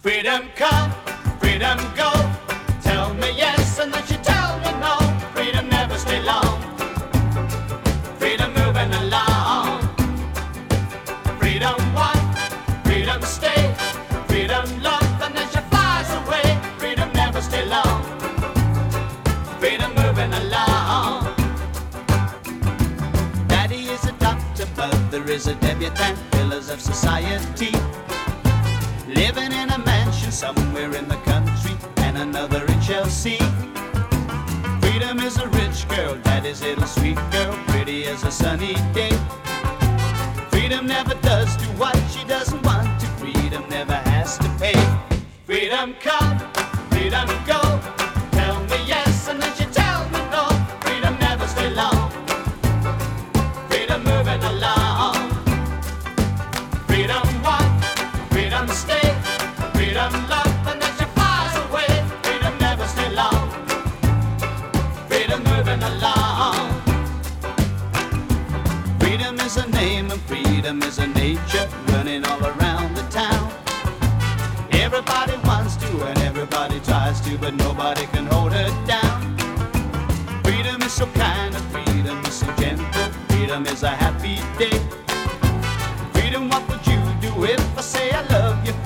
Freedom come, freedom go. Tell me yes and then you tell me no. Freedom never stay long. Freedom moving along. Freedom one, freedom stay. Freedom love and then she flies away. Freedom never stay long. Freedom moving along. Daddy is a doctor, mother is a debutante. Pillars of society. Living in a mansion somewhere in the country, and another in Chelsea. Freedom is a rich girl, daddy's little sweet girl, pretty as a sunny day. Freedom never does do what she doesn't want to. Freedom never has to pay. Freedom come, freedom go. Tell me yes and then she tell me no. Freedom never stay long. Freedom moving along. Freedom one, freedom stay. Freedom love and then she flies away. Freedom never stay long. Freedom moving along. Freedom is a name and freedom is a nature running all around the town. Everybody wants to and everybody tries to, but nobody can hold her down. Freedom is so kind and freedom is so gentle. Freedom is a happy day. Freedom, what would you do if I say I love you?